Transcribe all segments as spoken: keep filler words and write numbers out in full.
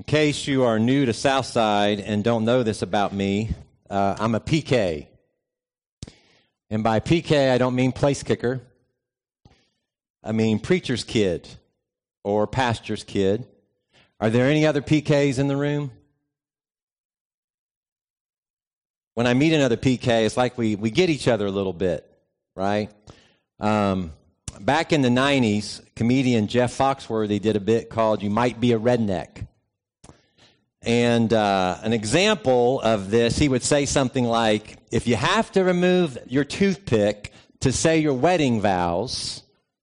In case you are new to Southside and don't know this about me, uh, I'm a P K. And by P K, I don't mean place kicker. I mean preacher's kid or pastor's kid. Are there any other P Ks in the room? When I meet another P K, it's like we, we get each other a little bit, right? Um, back in the nineties, comedian Jeff Foxworthy did a bit called You Might Be a Redneck. And uh, an example of this, he would say something like, if you have to remove your toothpick to say your wedding vows,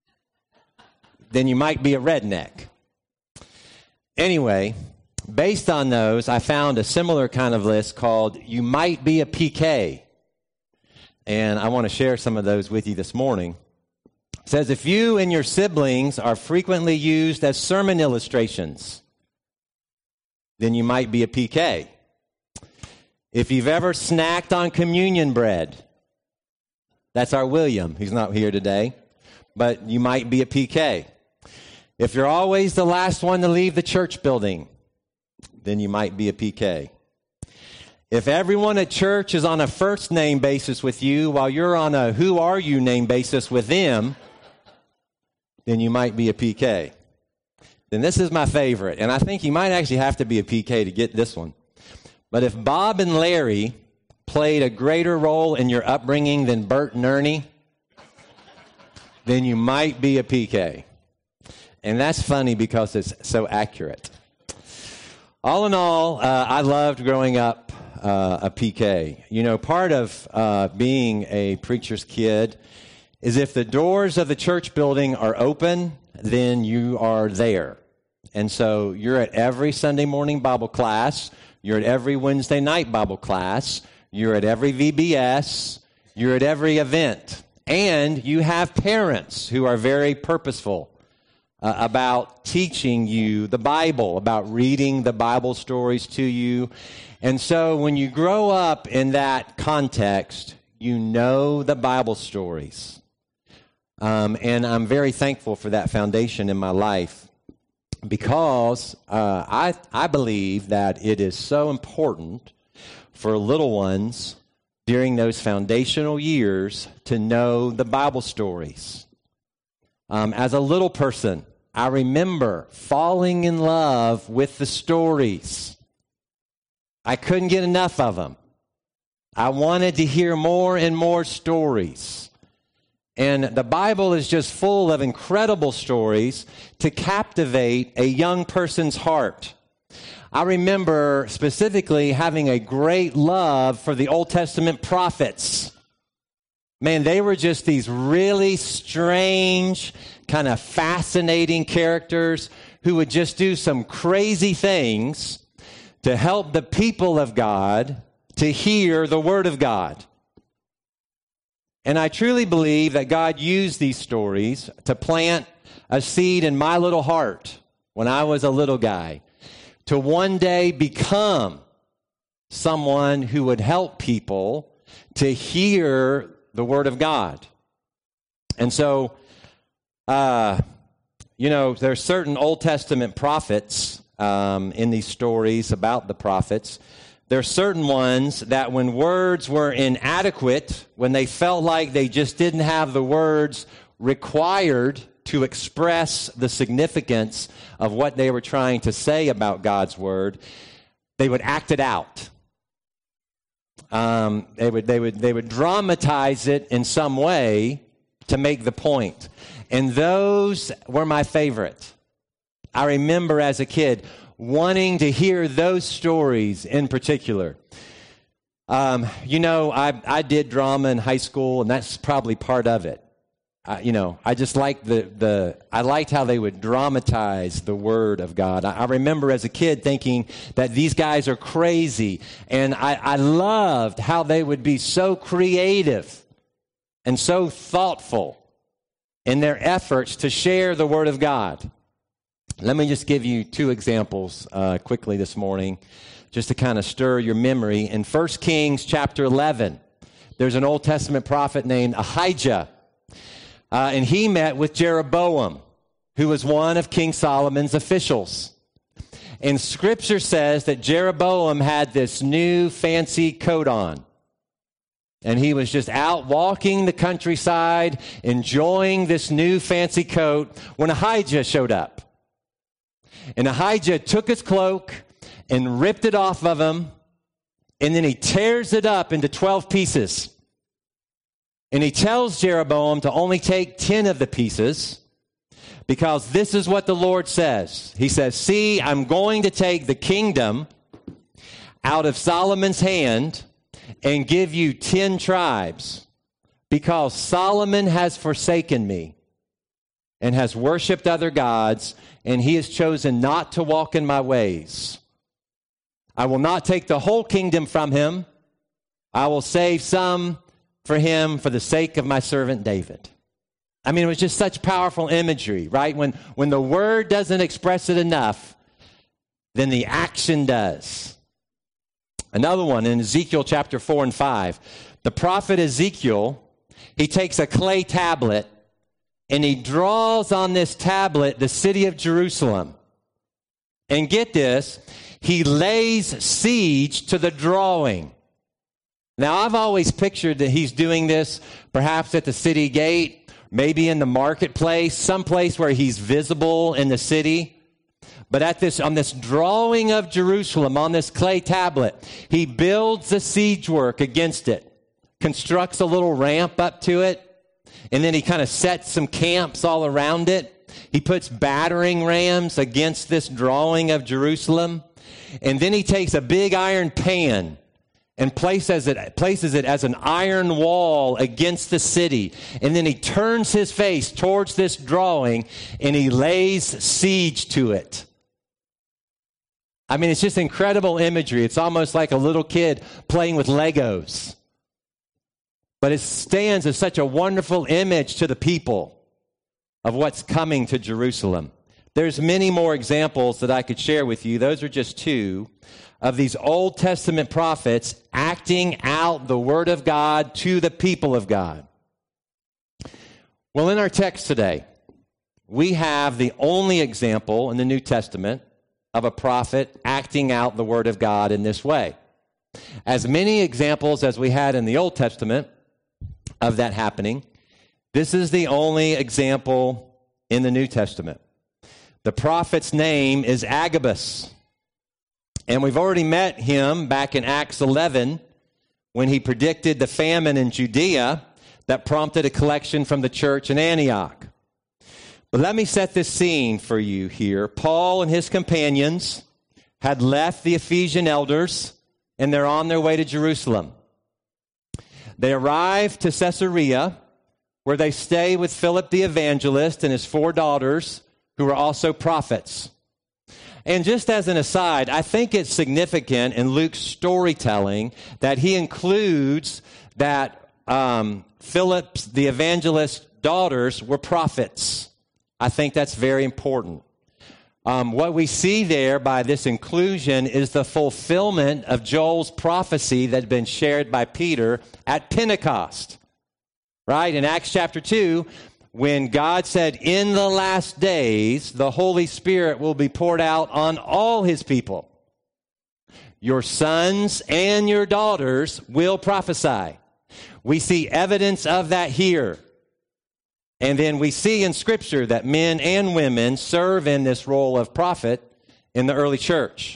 then you might be a redneck. Anyway, based on those, I found a similar kind of list called You Might Be a P K. And I want to share some of those with you this morning. It says, if you and your siblings are frequently used as sermon illustrations, then you might be a P K. If you've ever snacked on communion bread, that's our William. He's not here today, but you might be a P K. If you're always the last one to leave the church building, then you might be a P K. If everyone at church is on a first name basis with you while you're on a who are you name basis with them, then you might be a P K. Then this is my favorite, and I think you might actually have to be a P K to get this one. But if Bob and Larry played a greater role in your upbringing than Bert and Ernie, then you might be a P K. And that's funny because it's so accurate. All in all, uh, I loved growing up uh, a P K. You know, part of uh, being a preacher's kid is if the doors of the church building are open, then you are there. And so you're at every Sunday morning Bible class, you're at every Wednesday night Bible class, you're at every V B S, you're at every event. And you have parents who are very purposeful uh, about teaching you the Bible, about reading the Bible stories to you. And so when you grow up in that context, you know the Bible stories. Um, and I'm very thankful for that foundation in my life because uh, I, I believe that it is so important for little ones during those foundational years to know the Bible stories. Um, as a little person, I remember falling in love with the stories. I couldn't get enough of them. I wanted to hear more and more stories. And the Bible is just full of incredible stories to captivate a young person's heart. I remember specifically having a great love for the Old Testament prophets. Man, they were just these really strange, kind of fascinating characters who would just do some crazy things to help the people of God to hear the Word of God. And I truly believe that God used these stories to plant a seed in my little heart when I was a little guy, to one day become someone who would help people to hear the Word of God. And so, uh, you know, there's certain Old Testament prophets um, in these stories about the prophets. There are certain ones that when words were inadequate, when they felt like they just didn't have the words required to express the significance of what they were trying to say about God's Word, they would act it out. Um, they would, they would, they would dramatize it in some way to make the point. And those were my favorite. I remember as a kid wanting to hear those stories in particular. Um, you know, I, I did drama in high school, and that's probably part of it. Uh, you know, I just liked the, the, I liked how they would dramatize the Word of God. I, I remember as a kid thinking that these guys are crazy, and I, I loved how they would be so creative and so thoughtful in their efforts to share the Word of God. Let me just give you two examples uh, quickly this morning, just to kind of stir your memory. In First Kings chapter eleven, there's an Old Testament prophet named Ahijah, uh, and he met with Jeroboam, who was one of King Solomon's officials. And Scripture says that Jeroboam had this new fancy coat on. And he was just out walking the countryside, enjoying this new fancy coat, when Ahijah showed up. And Ahijah took his cloak and ripped it off of him, and then he tears it up into twelve pieces. And he tells Jeroboam to only take ten of the pieces, because this is what the Lord says. He says, see, I'm going to take the kingdom out of Solomon's hand and give you ten tribes, because Solomon has forsaken me and has worshipped other gods, and he has chosen not to walk in my ways. I will not take the whole kingdom from him. I will save some for him for the sake of my servant David. I mean, it was just such powerful imagery, right? When, when the word doesn't express it enough, then the action does. Another one in Ezekiel chapter four and five. The prophet Ezekiel, he takes a clay tablet and he draws on this tablet the city of Jerusalem. And get this, he lays siege to the drawing. Now, I've always pictured that he's doing this perhaps at the city gate, maybe in the marketplace, someplace where he's visible in the city. But at this, on this drawing of Jerusalem, on this clay tablet, he builds a siege work against it, constructs a little ramp up to it, and then he kind of sets some camps all around it. He puts battering rams against this drawing of Jerusalem, and then he takes a big iron pan and places it, places it as an iron wall against the city. And then he turns his face towards this drawing, and he lays siege to it. I mean, it's just incredible imagery. It's almost like a little kid playing with Legos. But it stands as such a wonderful image to the people of what's coming to Jerusalem. There's many more examples that I could share with you. Those are just two of these Old Testament prophets acting out the Word of God to the people of God. Well, in our text today, we have the only example in the New Testament of a prophet acting out the Word of God in this way. As many examples as we had in the Old Testament of that happening, this is the only example in the New Testament. The prophet's name is Agabus, and we've already met him back in Acts eleven when he predicted the famine in Judea that prompted a collection from the church in Antioch. But let me set this scene for you here. Paul and his companions had left the Ephesian elders, and they're on their way to Jerusalem. They arrive to Caesarea, where they stay with Philip the evangelist and his four daughters, who are also prophets. And just as an aside, I think it's significant in Luke's storytelling that he includes that um, Philip's, the evangelist's daughters, were prophets. I think that's very important. Um, what we see there by this inclusion is the fulfillment of Joel's prophecy that had been shared by Peter at Pentecost. Right? In Acts chapter two, when God said, in the last days, the Holy Spirit will be poured out on all his people. Your sons and your daughters will prophesy. We see evidence of that here. And then we see in Scripture that men and women serve in this role of prophet in the early church.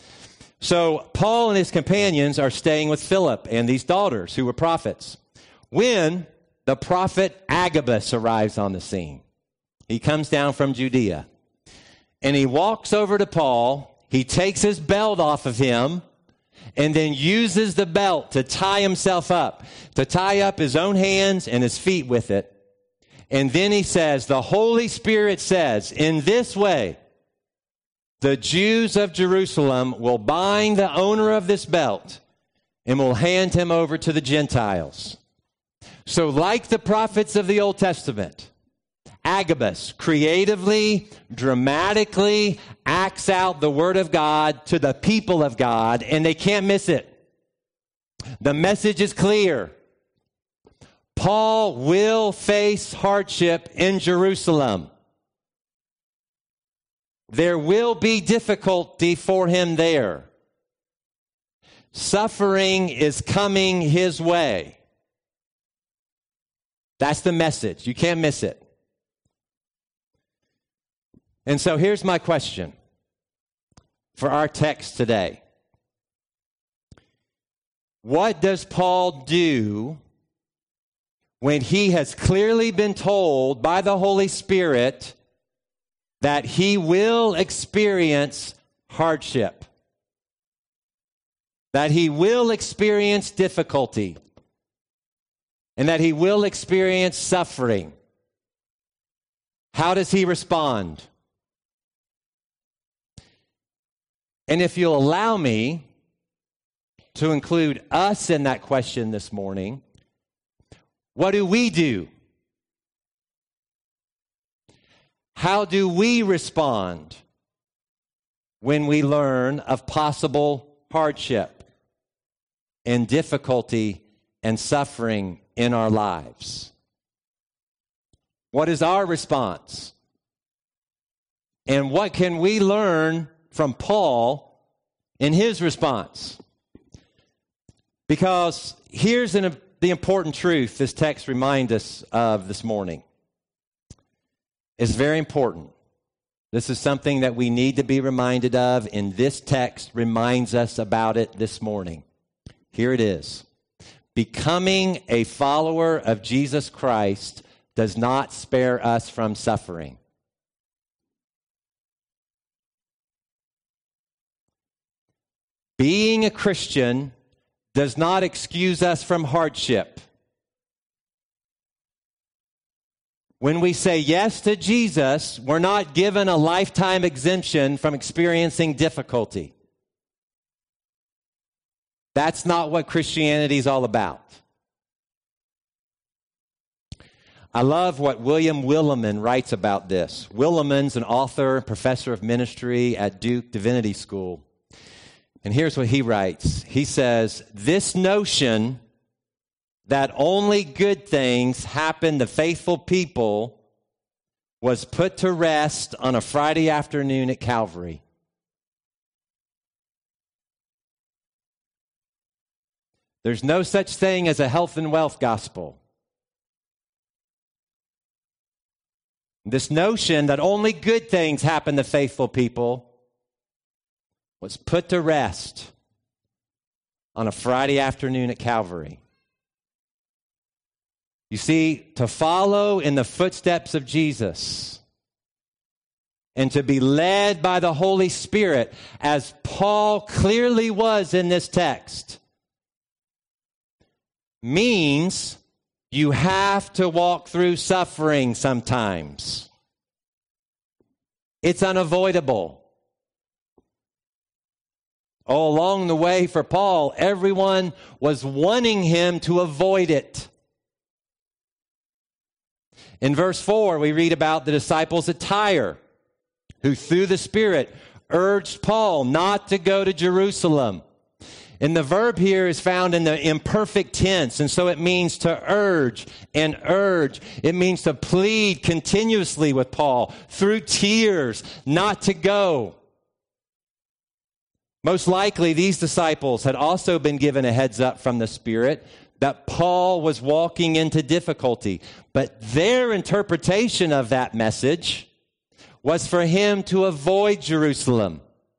So Paul and his companions are staying with Philip and these daughters who were prophets, when the prophet Agabus arrives on the scene. He comes down from Judea, and he walks over to Paul. He takes his belt off of him and then uses the belt to tie himself up, to tie up his own hands and his feet with it. And then he says, the Holy Spirit says, in this way, the Jews of Jerusalem will bind the owner of this belt and will hand him over to the Gentiles. So like the prophets of the Old Testament, Agabus creatively, dramatically acts out the Word of God to the people of God, and they can't miss it. The message is clear. Paul will face hardship in Jerusalem. There will be difficulty for him there. Suffering is coming his way. That's the message. You can't miss it. And so here's my question for our text today. What does Paul do when he has clearly been told by the Holy Spirit that he will experience hardship, that he will experience difficulty, and that he will experience suffering? How does he respond? And if you'll allow me to include us in that question this morning, what do we do? How do we respond when we learn of possible hardship and difficulty and suffering in our lives? What is our response? And what can we learn from Paul in his response? Because here's an, the important truth this text reminds us of this morning. It's very important. This is something that we need to be reminded of, and this text reminds us about it this morning. Here it is. Becoming a follower of Jesus Christ does not spare us from suffering. Being a Christian does not excuse us from hardship. When we say yes to Jesus, we're not given a lifetime exemption from experiencing difficulty. That's not what Christianity is all about. I love what William Willimon writes about this. Willimon's an author, professor of ministry at Duke Divinity School. And here's what he writes. He says, this notion that only good things happen to faithful people was put to rest on a Friday afternoon at Calvary. There's no such thing as a health and wealth gospel. This notion that only good things happen to faithful people was put to rest on a Friday afternoon at Calvary. You see, to follow in the footsteps of Jesus and to be led by the Holy Spirit, as Paul clearly was in this text, means you have to walk through suffering sometimes. It's unavoidable. All along the way for Paul, everyone was wanting him to avoid it. In verse four, we read about the disciples at Tyre, who through the Spirit urged Paul not to go to Jerusalem. And the verb here is found in the imperfect tense, and so it means to urge and urge. It means to plead continuously with Paul through tears not to go. Most likely, these disciples had also been given a heads up from the Spirit that Paul was walking into difficulty. But their interpretation of that message was for him to avoid Jerusalem.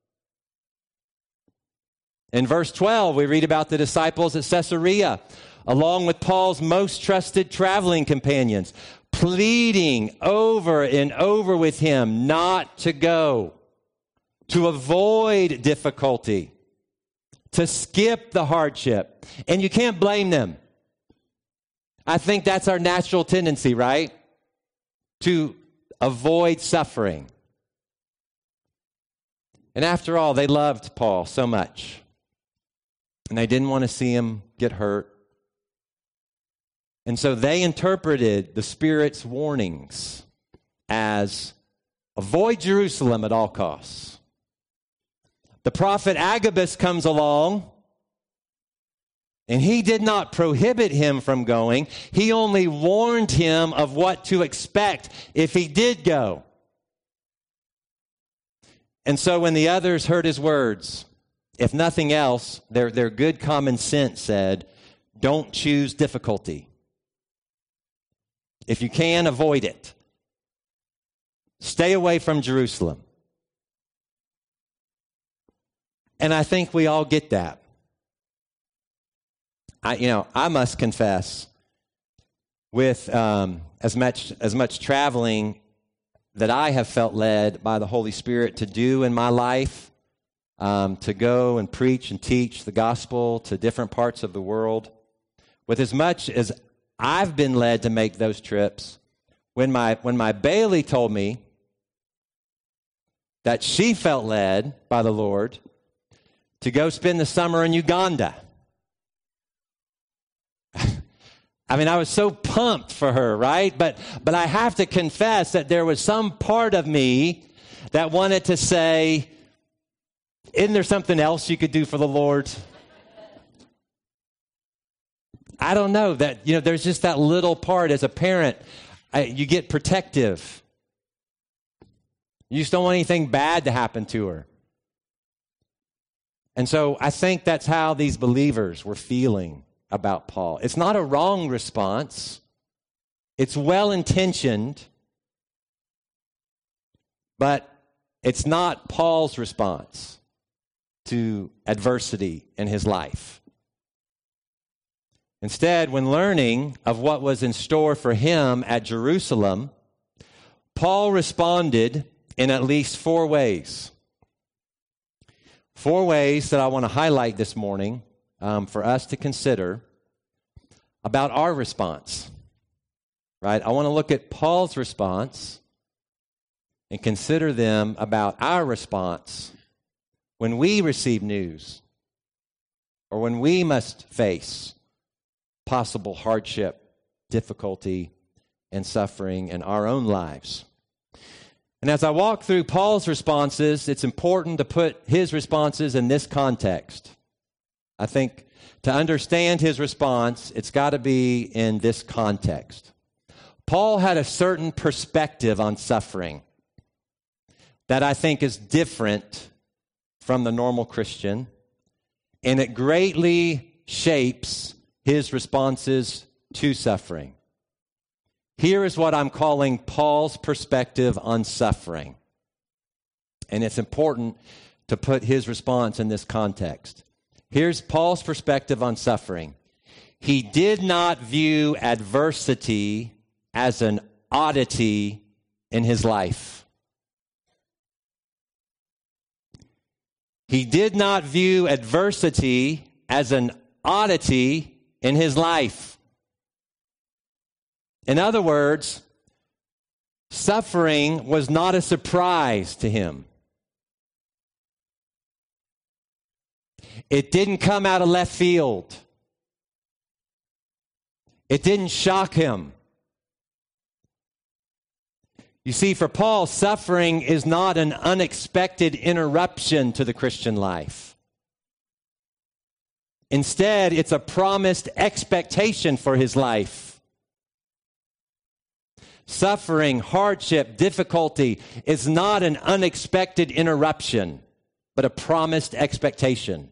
In verse twelve, we read about the disciples at Caesarea, along with Paul's most trusted traveling companions, pleading over and over with him not to go, to avoid difficulty, to skip the hardship. And you can't blame them. I think that's our natural tendency, right? To avoid suffering. And after all, they loved Paul so much. And they didn't want to see him get hurt. And so they interpreted the Spirit's warnings as avoid Jerusalem at all costs. The prophet Agabus comes along, and he did not prohibit him from going. He only warned him of what to expect if he did go. And so when the others heard his words, if nothing else, their, their good common sense said, don't choose difficulty. If you can, avoid it. Stay away from Jerusalem. And I think we all get that. I, you know, I must confess, with um, as much as much traveling that I have felt led by the Holy Spirit to do in my life, um, to go and preach and teach the gospel to different parts of the world, with as much as I've been led to make those trips, when my when my Bailey told me that she felt led by the Lord to go spend the summer in Uganda. I mean, I was so pumped for her, right? But but I have to confess that there was some part of me that wanted to say, isn't there something else you could do for the Lord? I don't know. That, you know, there's just that little part as a parent. I, you get protective. You just don't want anything bad to happen to her. And so I think that's how these believers were feeling about Paul. It's not a wrong response. It's well-intentioned, but it's not Paul's response to adversity in his life. Instead, when learning of what was in store for him at Jerusalem, Paul responded in at least four ways. Four ways that I want to highlight this morning um, for us to consider about our response. Right? I want to look at Paul's response and consider them about our response when we receive news or when we must face possible hardship, difficulty, and suffering in our own lives. And as I walk through Paul's responses, it's important to put his responses in this context. I think to understand his response, it's got to be in this context. Paul had a certain perspective on suffering that I think is different from the normal Christian, and it greatly shapes his responses to suffering. Here is what I'm calling Paul's perspective on suffering. And it's important to put his response in this context. Here's Paul's perspective on suffering. He did not view adversity as an oddity in his life. He did not view adversity as an oddity in his life. In other words, suffering was not a surprise to him. It didn't come out of left field. It didn't shock him. You see, for Paul, suffering is not an unexpected interruption to the Christian life. Instead, it's a promised expectation for his life. Suffering, hardship, difficulty is not an unexpected interruption, but a promised expectation.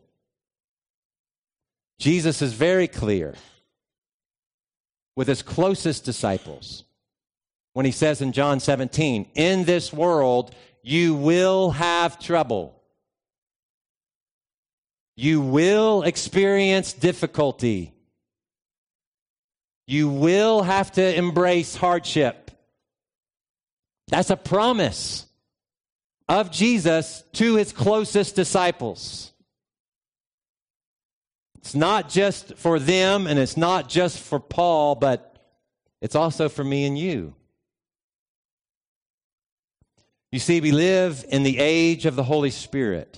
Jesus is very clear with his closest disciples when he says in John seventeen, in this world you will have trouble. You will experience difficulty. You will have to embrace hardship. That's a promise of Jesus to his closest disciples. It's not just for them, and it's not just for Paul, but it's also for me and you. You see, we live in the age of the Holy Spirit.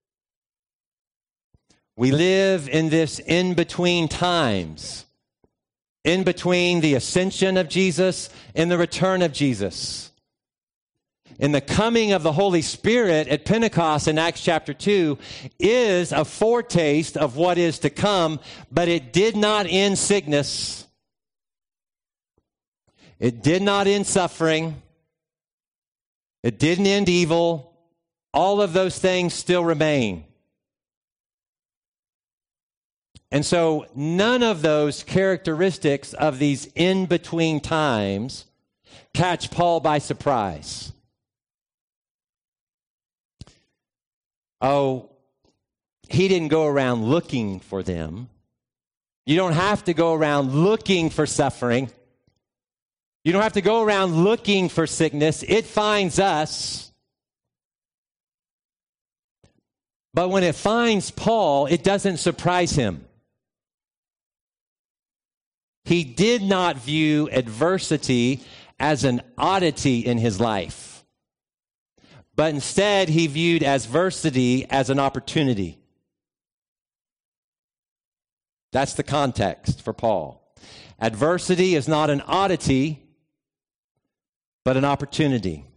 We live in this in-between times, in between the ascension of Jesus and the return of Jesus. And the coming of the Holy Spirit at Pentecost in Acts chapter two is a foretaste of what is to come, but it did not end sickness. It did not end suffering. It didn't end evil. all of those things still remain. And so none of those characteristics of these in-between times catch Paul by surprise. Oh, he didn't go around looking for them. You don't have to go around looking for suffering. You don't have to go around looking for sickness. It finds us. But when it finds Paul, it doesn't surprise him. He did not view adversity as an oddity in his life, but instead he viewed adversity as an opportunity. That's the context for Paul. Adversity is not an oddity, but an opportunity.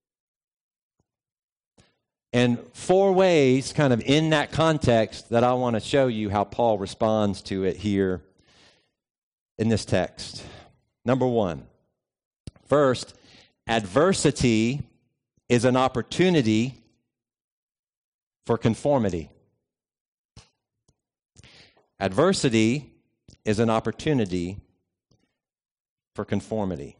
And four ways kind of in that context that I want to show you how Paul responds to it here in this text. Number one, first, adversity is an opportunity for conformity. Adversity is an opportunity for conformity.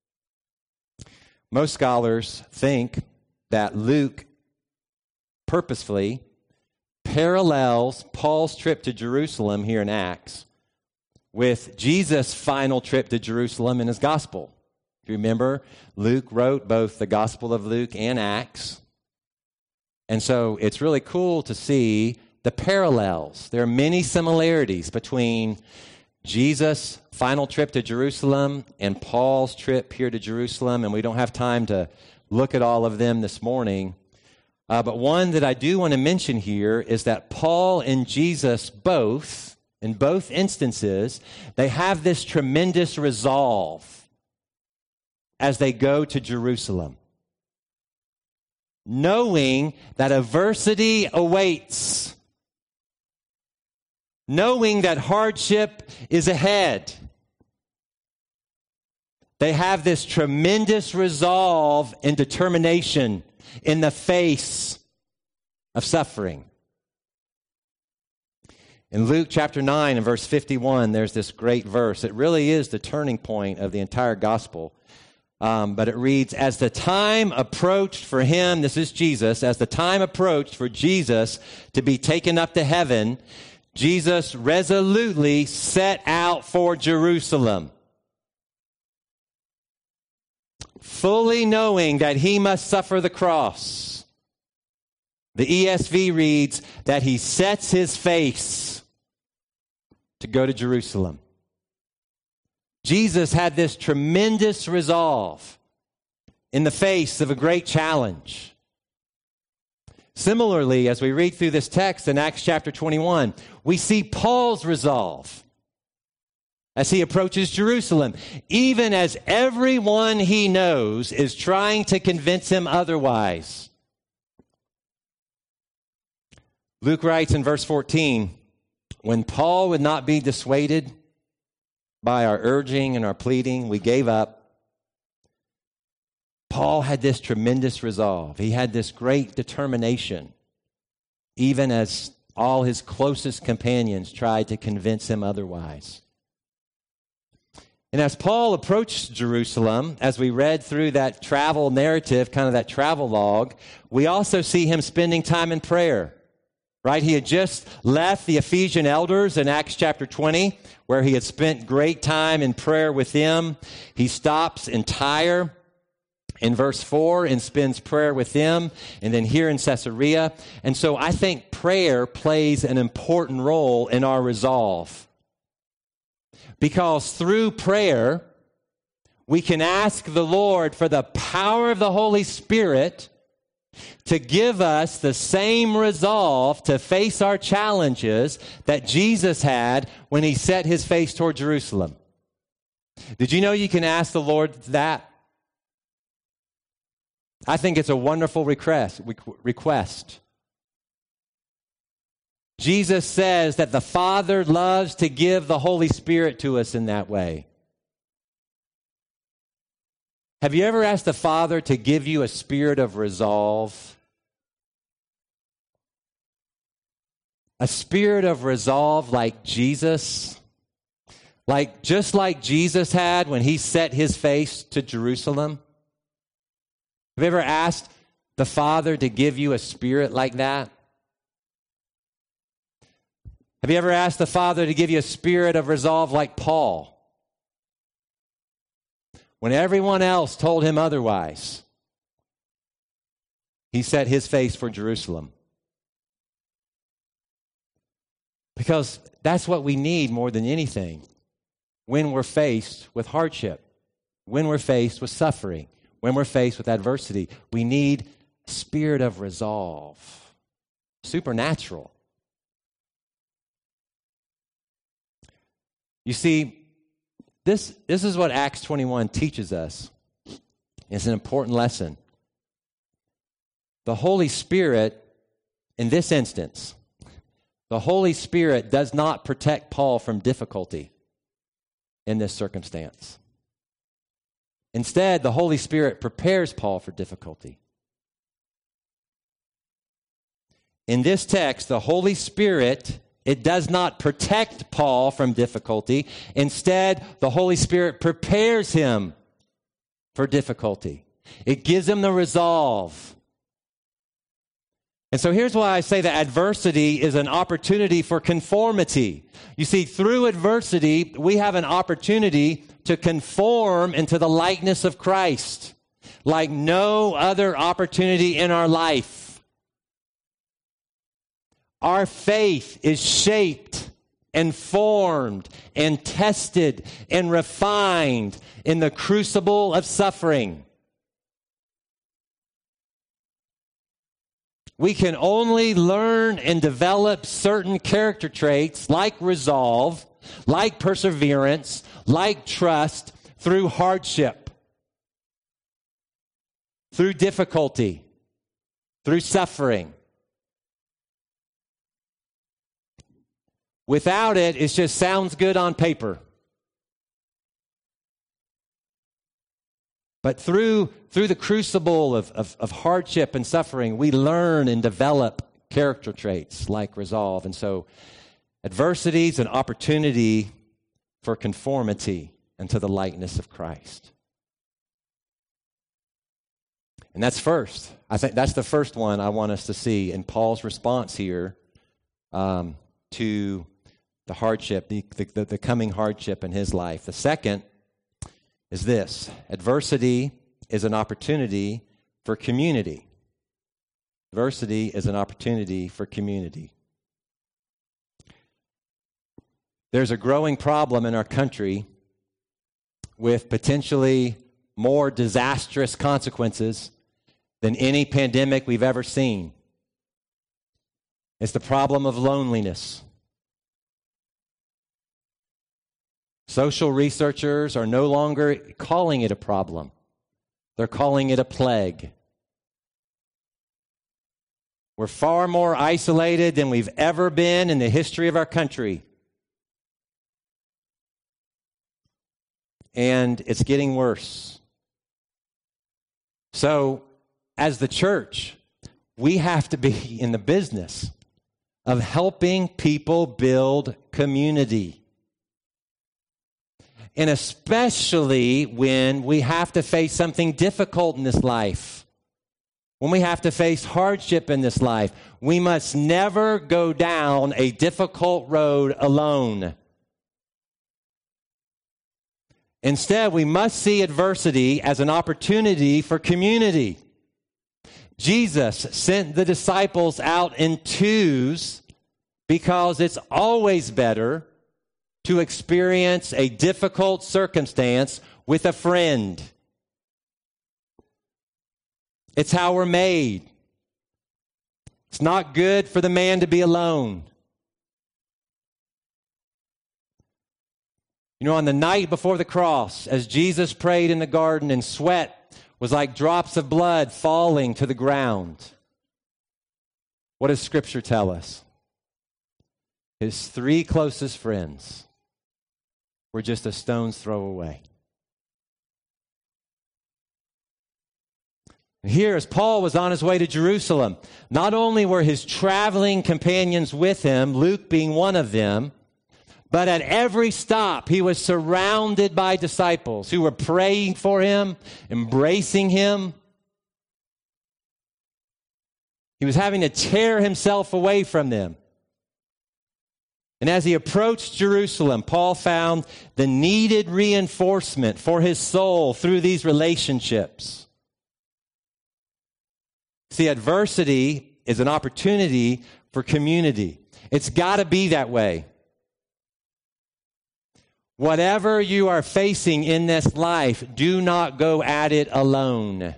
Most scholars think that Luke purposefully parallels Paul's trip to Jerusalem here in Acts with Jesus' final trip to Jerusalem in his gospel. If you remember, Luke wrote both the Gospel of Luke and Acts. And so it's really cool to see the parallels. There are many similarities between Jesus' final trip to Jerusalem and Paul's trip here to Jerusalem, and we don't have time to look at all of them this morning. Uh, but one that I do want to mention here is that Paul and Jesus both, in both instances, they have this tremendous resolve as they go to Jerusalem, knowing that adversity awaits, knowing that hardship is ahead. They have this tremendous resolve and determination in the face of suffering. In Luke chapter nine and verse fifty-one, there's this great verse. It really is the turning point of the entire gospel. Um, but it reads, as the time approached for him, this is Jesus, as the time approached for Jesus to be taken up to heaven, Jesus resolutely set out for Jerusalem, fully knowing that he must suffer the cross. The E S V reads that he sets his face to go to Jerusalem. Jesus had this tremendous resolve in the face of a great challenge. Similarly, as we read through this text in Acts chapter twenty-one, we see Paul's resolve as he approaches Jerusalem, even as everyone he knows is trying to convince him otherwise. Luke writes in verse fourteen, when Paul would not be dissuaded by our urging and our pleading, we gave up. Paul had this tremendous resolve. He had this great determination, even as all his closest companions tried to convince him otherwise. And as Paul approached Jerusalem, as we read through that travel narrative, kind of that travel log, we also see him spending time in prayer. Right? He had just left the Ephesian elders in Acts chapter twenty, where he had spent great time in prayer with them. He stops in Tyre in verse four and spends prayer with them, and then here in Caesarea. And so I think prayer plays an important role in our resolve, because through prayer, we can ask the Lord for the power of the Holy Spirit to give us the same resolve to face our challenges that Jesus had when he set his face toward Jerusalem. Did you know you can ask the Lord that? I think it's a wonderful request. request. Jesus says that the Father loves to give the Holy Spirit to us in that way. Have you ever asked the Father to give you a spirit of resolve A spirit of resolve like Jesus, like just like Jesus had when he set his face to Jerusalem. Have you ever asked the Father to give you a spirit like that? Have you ever asked the Father to give you a spirit of resolve like Paul? When everyone else told him otherwise, he set his face for Jerusalem. Because that's what we need more than anything when we're faced with hardship, when we're faced with suffering, when we're faced with adversity. We need a spirit of resolve, supernatural. You see, this, this is what Acts twenty-one teaches us. It's an important lesson. The Holy Spirit, in this instance, the Holy Spirit does not protect Paul from difficulty in this circumstance. Instead, the Holy Spirit prepares Paul for difficulty. In this text, the Holy Spirit, it does not protect Paul from difficulty. Instead, the Holy Spirit prepares him for difficulty. It gives him the resolve. And so here's why I say that adversity is an opportunity for conformity. You see, through adversity, we have an opportunity to conform into the likeness of Christ like no other opportunity in our life. Our faith is shaped and formed and tested and refined in the crucible of suffering. We can only learn and develop certain character traits like resolve, like perseverance, like trust through hardship, through difficulty, through suffering. Without it, it just sounds good on paper. But through, through the crucible of, of, of hardship and suffering, we learn and develop character traits like resolve. And so adversity is an opportunity for conformity into the likeness of Christ. And that's first. I think that's the first one I want us to see in Paul's response here um, to the hardship, the, the, the coming hardship in his life. The second is this: adversity is an opportunity for community. Adversity is an opportunity for community. There's a growing problem in our country with potentially more disastrous consequences than any pandemic we've ever seen. It's the problem of loneliness. Social researchers are no longer calling it a problem. They're calling it a plague. We're far more isolated than we've ever been in the history of our country. And it's getting worse. So, as the church, we have to be in the business of helping people build community. And especially when we have to face something difficult in this life, when we have to face hardship in this life, we must never go down a difficult road alone. Instead, we must see adversity as an opportunity for community. Jesus sent the disciples out in twos because it's always better to experience a difficult circumstance with a friend. It's how we're made. It's not good for the man to be alone. You know, on the night before the cross, as Jesus prayed in the garden and sweat was like drops of blood falling to the ground, what does Scripture tell us? His three closest friends were just a stone's throw away. Here, as Paul was on his way to Jerusalem, not only were his traveling companions with him, Luke being one of them, but at every stop, he was surrounded by disciples who were praying for him, embracing him. He was having to tear himself away from them. And as he approached Jerusalem, Paul found the needed reinforcement for his soul through these relationships. See, adversity is an opportunity for community. It's got to be that way. Whatever you are facing in this life, do not go at it alone.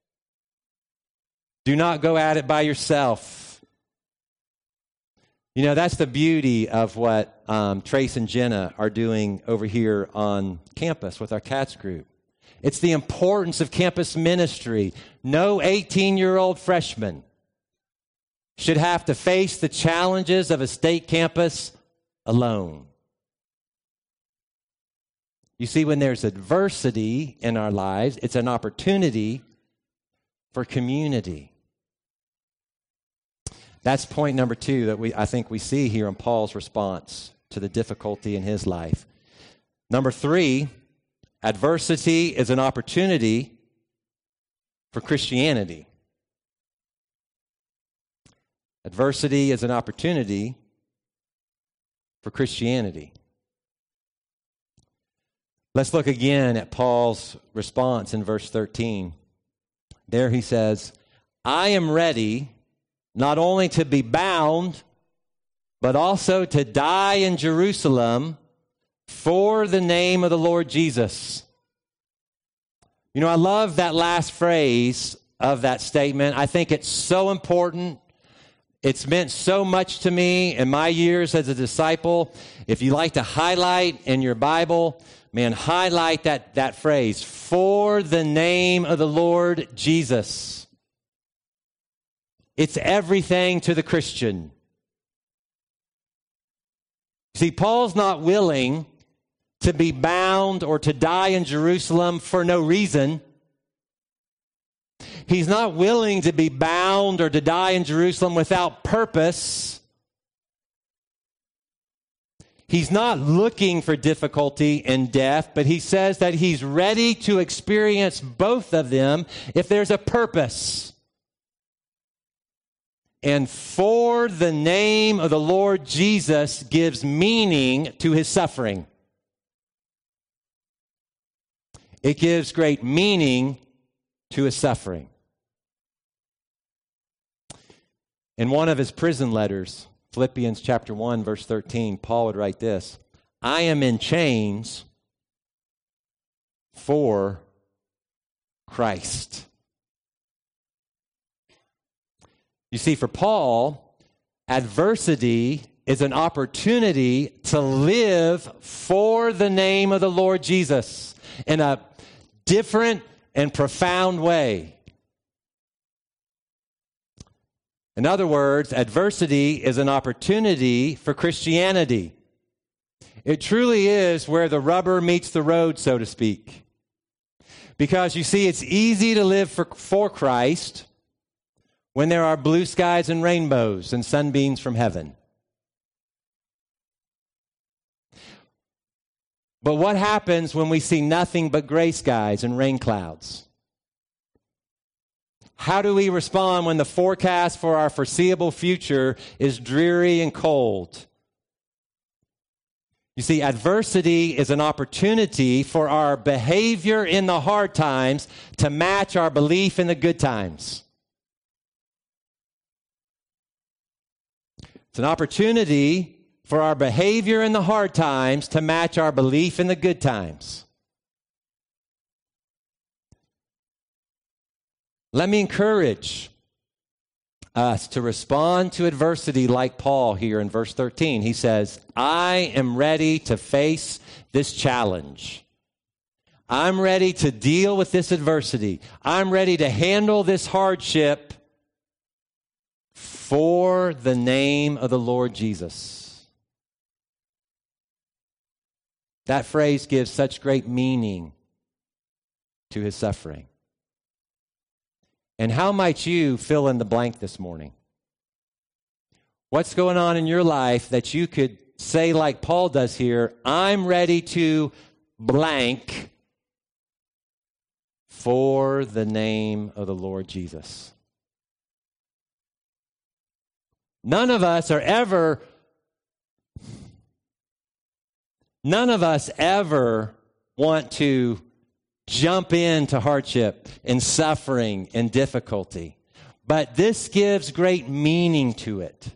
Do not go at it by yourself. You know, that's the beauty of what um, Trace and Jenna are doing over here on campus with our CATS group. It's the importance of campus ministry. No eighteen-year-old freshman should have to face the challenges of a state campus alone. You see, when there's adversity in our lives, it's an opportunity for community. That's point number two that we I think we see here in Paul's response to the difficulty in his life. Number three, adversity is an opportunity for Christianity. Adversity is an opportunity for Christianity. Let's look again at Paul's response in verse thirteen. There he says, I am ready not only to be bound, but also to die in Jerusalem for the name of the Lord Jesus. You know, I love that last phrase of that statement. I think it's so important. It's meant so much to me in my years as a disciple. If you like to highlight in your Bible, man, highlight that, that phrase, for the name of the Lord Jesus. It's everything to the Christian. See, Paul's not willing to be bound or to die in Jerusalem for no reason. He's not willing to be bound or to die in Jerusalem without purpose. He's not looking for difficulty and death, but he says that he's ready to experience both of them if there's a purpose. And for the name of the Lord Jesus gives meaning to his suffering. It gives great meaning to his suffering. In one of his prison letters, Philippians chapter one, verse thirteen, Paul would write this, I am in chains for Christ. You see, for Paul, adversity is an opportunity to live for the name of the Lord Jesus in a different and profound way. In other words, adversity is an opportunity for Christianity. It truly is where the rubber meets the road, so to speak. Because you see, it's easy to live for, for Christ when there are blue skies and rainbows and sunbeams from heaven. But what happens when we see nothing but gray skies and rain clouds? How do we respond when the forecast for our foreseeable future is dreary and cold? You see, adversity is an opportunity for our behavior in the hard times to match our belief in the good times. It's an opportunity for our behavior in the hard times to match our belief in the good times. Let me encourage us to respond to adversity like Paul here in verse thirteen. He says, I am ready to face this challenge. I'm ready to deal with this adversity. I'm ready to handle this hardship for the name of the Lord Jesus. That phrase gives such great meaning to his suffering. And how might you fill in the blank this morning? What's going on in your life that you could say like Paul does here, I'm ready to blank for the name of the Lord Jesus. None of us are ever, none of us ever want to jump into hardship and suffering and difficulty. But this gives great meaning to it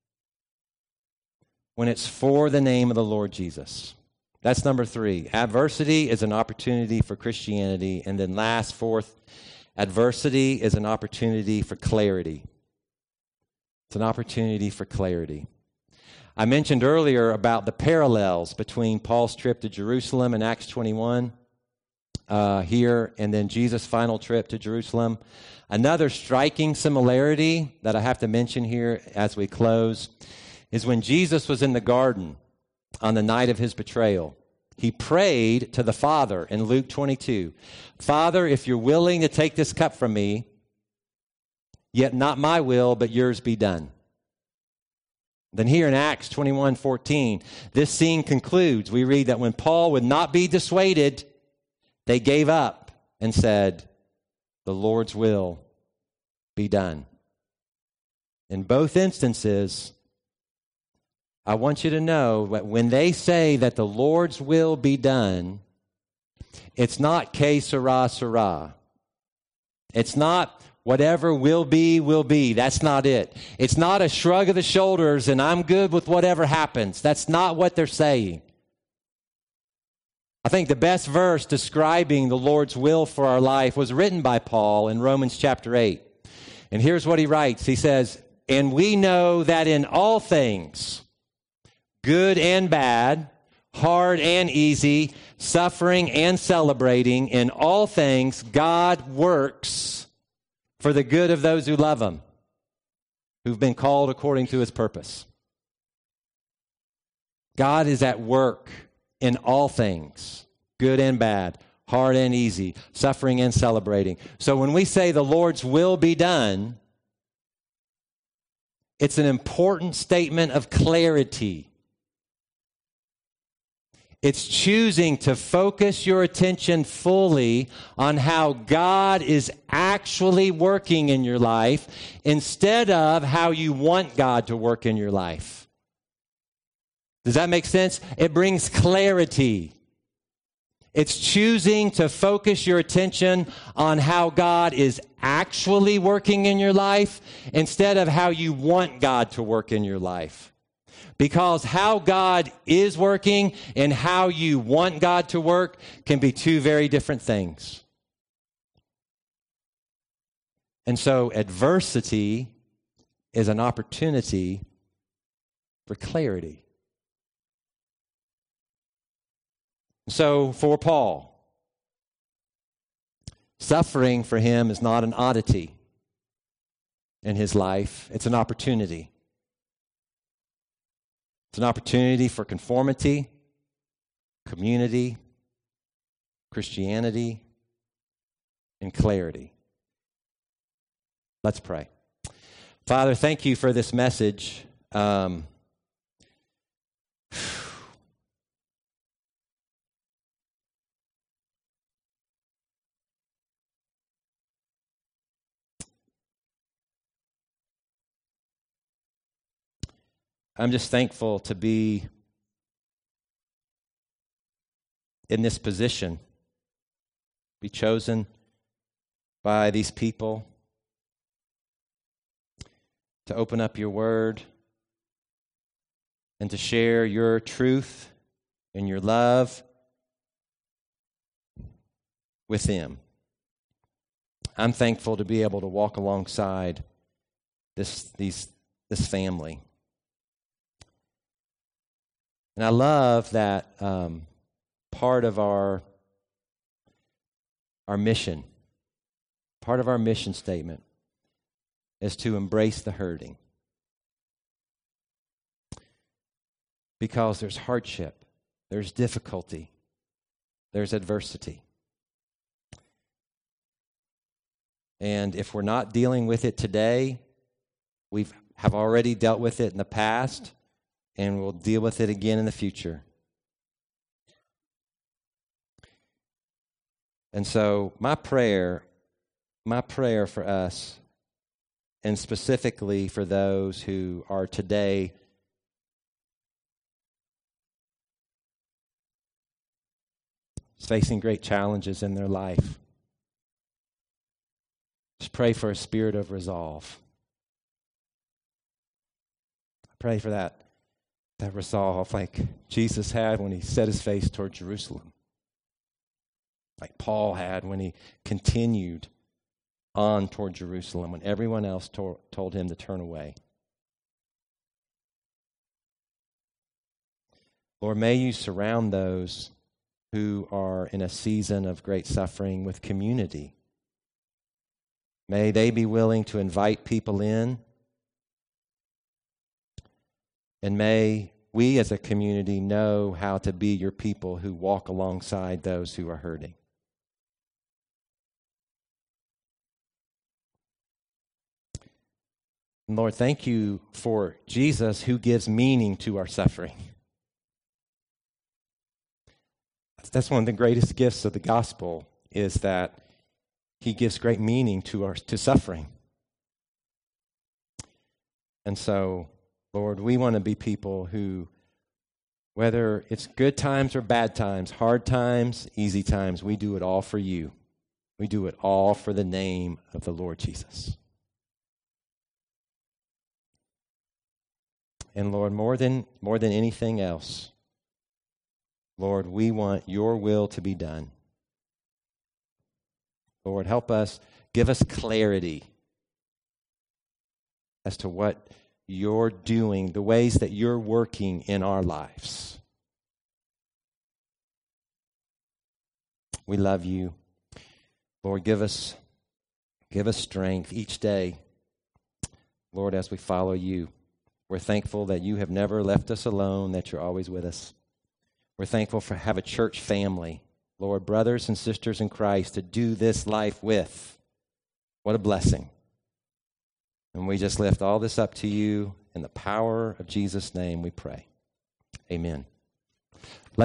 when it's for the name of the Lord Jesus. That's number three. Adversity is an opportunity for Christianity. And then last, fourth, adversity is an opportunity for clarity. It's an opportunity for clarity. I mentioned earlier about the parallels between Paul's trip to Jerusalem in Acts twenty-one uh, here, and then Jesus' final trip to Jerusalem. Another striking similarity that I have to mention here as we close is when Jesus was in the garden on the night of his betrayal. He prayed to the Father in Luke twenty-two, Father, if you're willing to take this cup from me, yet not my will, but yours be done. Then here in Acts twenty-one fourteen, this scene concludes. We read that when Paul would not be dissuaded, they gave up and said, the Lord's will be done. In both instances, I want you to know that when they say that the Lord's will be done, it's not que sera, sera. It's not whatever will be, will be. That's not it. It's not a shrug of the shoulders and I'm good with whatever happens. That's not what they're saying. I think the best verse describing the Lord's will for our life was written by Paul in Romans chapter eight. And here's what he writes. He says, and we know that in all things, good and bad, hard and easy, suffering and celebrating, in all things, God works for the good of those who love him, who've been called according to his purpose. God is at work in all things, good and bad, hard and easy, suffering and celebrating. So when we say the Lord's will be done, it's an important statement of clarity. It's choosing to focus your attention fully on how God is actually working in your life instead of how you want God to work in your life. Does that make sense? It brings clarity. It's choosing to focus your attention on how God is actually working in your life instead of how you want God to work in your life. Because how God is working and how you want God to work can be two very different things. And so adversity is an opportunity for clarity. So for Paul, suffering for him is not an oddity in his life. It's an opportunity. It's an opportunity for conformity, community, Christianity, and clarity. Let's pray. Father, thank you for this message. Um, I'm just thankful to be in this position, be chosen by these people to open up your word and to share your truth and your love with them. I'm thankful to be able to walk alongside this, these, this family. And I love that um, part of our, our mission, part of our mission statement is to embrace the hurting. Because there's hardship, there's difficulty, there's adversity. And if we're not dealing with it today, we have already dealt with it in the past, and we'll deal with it again in the future. And so my prayer, my prayer for us, and specifically for those who are today facing great challenges in their life, just pray for a spirit of resolve. I pray for that, that resolve like Jesus had when he set his face toward Jerusalem, like Paul had when he continued on toward Jerusalem when everyone else to- told him to turn away. Lord, may you surround those who are in a season of great suffering with community. May they be willing to invite people in. And may we as a community know how to be your people who walk alongside those who are hurting. And Lord, thank you for Jesus who gives meaning to our suffering. That's one of the greatest gifts of the gospel, is that he gives great meaning to our to suffering. And so, Lord, we want to be people who, whether it's good times or bad times, hard times, easy times, we do it all for you. We do it all for the name of the Lord Jesus. And Lord, more than more than anything else, Lord, we want your will to be done. Lord, help us, give us clarity as to what you're doing, the ways that you're working in our lives. We love you. Lord, give us, give us strength each day, Lord, as we follow you. We're thankful that you have never left us alone, that you're always with us. We're thankful for have a church family, Lord, brothers and sisters in Christ to do this life with. What a blessing. And we just lift all this up to you in the power of Jesus' name we pray. Amen.